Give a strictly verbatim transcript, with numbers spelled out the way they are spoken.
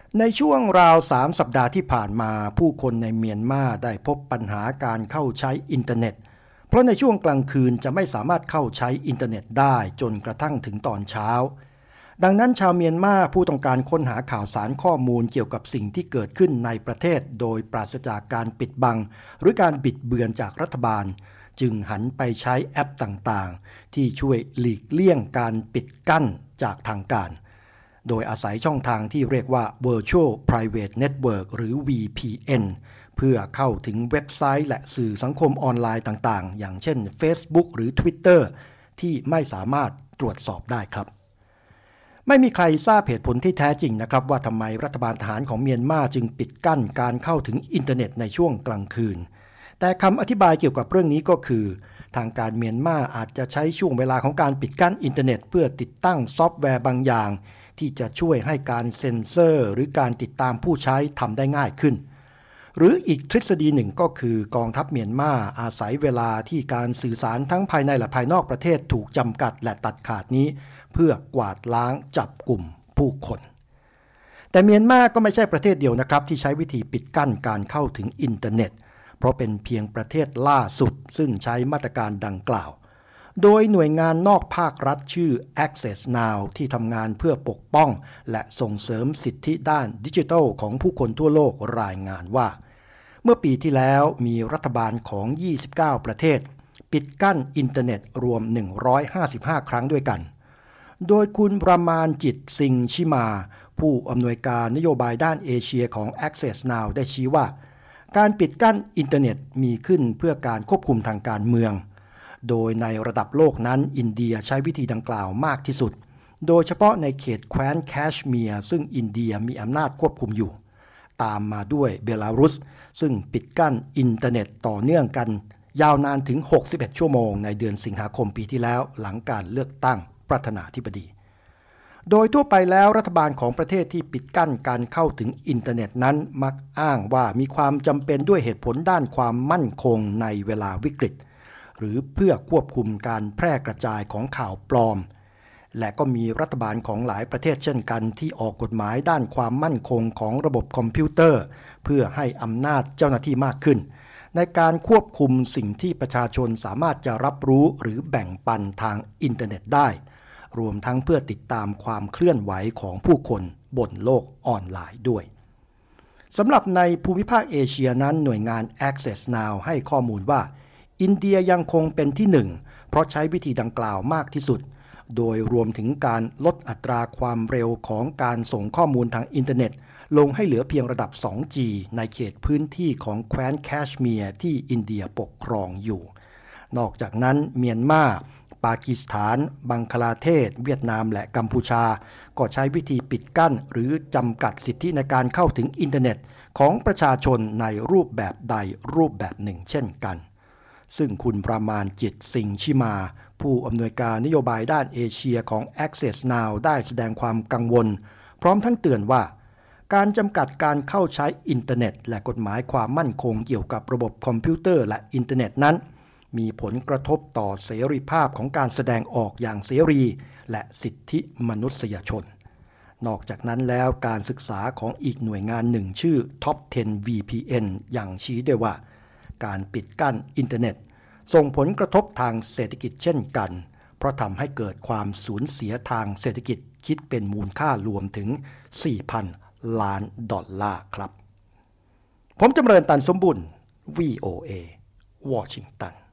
ในช่วงราวสามสัปดาห์ที่ผ่านมาผู้คนในเมียนมาได้พบปัญหาการเข้าใช้อินเทอร์เน็ตเพราะในช่วงกลางคืนจะไม่สามารถเข้าใช้อินเทอร์เน็ตได้จนกระทั่งถึงตอนเช้าดังนั้นชาวเมียนมาผู้ต้องการค้นหาข่าวสารข้อมูลเกี่ยวกับสิ่งที่เกิดขึ้นในประเทศโดยปราศจากการปิดบังหรือการบิดเบือนจากรัฐบาลจึงหันไปใช้แอปต่างๆที่ช่วยหลีกเลี่ยงการปิดกั้นจากทางการโดยอาศัยช่องทางที่เรียกว่า Virtual Private Network หรือ วี พี เอ็น เพื่อเข้าถึงเว็บไซต์และสื่อสังคมออนไลน์ต่างๆอย่างเช่น Facebook หรือ Twitter ที่ไม่สามารถตรวจสอบได้ครับไม่มีใครทราบเหตุผลที่แท้จริงนะครับว่าทำไมรัฐบาลทหารของเมียนมาจึงปิดกั้นการเข้าถึงอินเทอร์เน็ตในช่วงกลางคืนแต่คำอธิบายเกี่ยวกับเรื่องนี้ก็คือทางการเมียนมาอาจจะใช้ช่วงเวลาของการปิดกั้นอินเทอร์เน็ตเพื่อติดตั้งซอฟต์แวร์บางอย่างที่จะช่วยให้การเซ็นเซอร์หรือการติดตามผู้ใช้ทำได้ง่ายขึ้นหรืออีกทฤษฎีหนึ่งก็คือกองทัพเมียนมาอาศัยเวลาที่การสื่อสารทั้งภายในและภายนอกประเทศถูกจำกัดและตัดขาดนี้เพื่อกวาดล้างจับกลุ่มผู้คนแต่เมียนมาก็ไม่ใช่ประเทศเดียวนะครับที่ใช้วิธีปิดกั้นการเข้าถึงอินเทอร์เน็ตเพราะเป็นเพียงประเทศล่าสุดซึ่งใช้มาตรการดังกล่าวโดยหน่วยงานนอกภาครัฐชื่อ Access Now ที่ทำงานเพื่อปกป้องและส่งเสริมสิทธิด้านดิจิทัลของผู้คนทั่วโลกรายงานว่าเมื่อปีที่แล้วมีรัฐบาลของยี่สิบเก้าประเทศปิดกั้นอินเทอร์เน็ตรวมหนึ่งร้อยห้าสิบห้าครั้งด้วยกันโดยคุณประมาณจิตซิงชิมาผู้อำนวยการนโยบายด้านเอเชียของ Access Now ได้ชี้ว่าการปิดกั้นอินเทอร์เน็ตมีขึ้นเพื่อการควบคุมทางการเมืองโดยในระดับโลกนั้นอินเดียใช้วิธีดังกล่าวมากที่สุดโดยเฉพาะในเขตแคว้นแคชเมียร์ซึ่งอินเดียมีอำนาจควบคุมอยู่ตามมาด้วยเบลารุสซึ่งปิดกั้นอินเทอร์เน็ตต่อเนื่องกันยาวนานถึงหกสิบเอ็ดชั่วโมงในเดือนสิงหาคมปีที่แล้วหลังการเลือกตั้งประธานาธิบดีโดยทั่วไปแล้วรัฐบาลของประเทศที่ปิดกั้นการเข้าถึงอินเทอร์เน็ตนั้นมักอ้างว่ามีความจำเป็นด้วยเหตุผลด้านความมั่นคงในเวลาวิกฤตหรือเพื่อควบคุมการแพร่กระจายของข่าวปลอมและก็มีรัฐบาลของหลายประเทศเช่นกันที่ออกกฎหมายด้านความมั่นคงของระบบคอมพิวเตอร์เพื่อให้อำนาจเจ้าหน้าที่มากขึ้นในการควบคุมสิ่งที่ประชาชนสามารถจะรับรู้หรือแบ่งปันทางอินเทอร์เน็ตได้รวมทั้งเพื่อติดตามความเคลื่อนไหวของผู้คนบนโลกออนไลน์ด้วยสำหรับในภูมิภาคเอเชียนั้นหน่วยงาน Access Now ให้ข้อมูลว่าอินเดียยังคงเป็นที่หนึ่งเพราะใช้วิธีดังกล่าวมากที่สุดโดยรวมถึงการลดอัตราความเร็วของการส่งข้อมูลทางอินเทอร์เน็ตลงให้เหลือเพียงระดับ สองจี ในเขตพื้นที่ของแคว้นแคชเมียร์ที่อินเดียปกครองอยู่นอกจากนั้นเมียนมาปากีสถานบังคลาเทศเวียดนามและกัมพูชาก็ใช้วิธีปิดกั้นหรือจำกัดสิทธิในการเข้าถึงอินเทอร์เน็ตของประชาชนในรูปแบบใดรูปแบบหนึ่งเช่นกันซึ่งคุณประมาณจิตสิงชิมาผู้อำนวยการนโยบายด้านเอเชียของ Access Now ได้แสดงความกังวลพร้อมทั้งเตือนว่าการจำกัดการเข้าใช้อินเทอร์เน็ตและกฎหมายความมั่นคงเกี่ยวกับระบบคอมพิวเตอร์และอินเทอร์เน็ตนั้นมีผลกระทบต่อเสรีภาพของการแสดงออกอย่างเสรีและสิทธิมนุษยชนนอกจากนั้นแล้วการศึกษาของอีกหน่วยงานหนึ่งชื่อ Top สิบ วี พี เอ็น อย่างชี้ด้วยว่าการปิดกั้นอินเทอร์เน็ตส่งผลกระทบทางเศรษฐกิจเช่นกันเพราะทำให้เกิดความสูญเสียทางเศรษฐกิจคิดเป็นมูลค่ารวมถึง สี่พัน ล้านดอลลาร์ครับผมจำเริญตันสมบุญ วี โอ เอ วอชิงตัน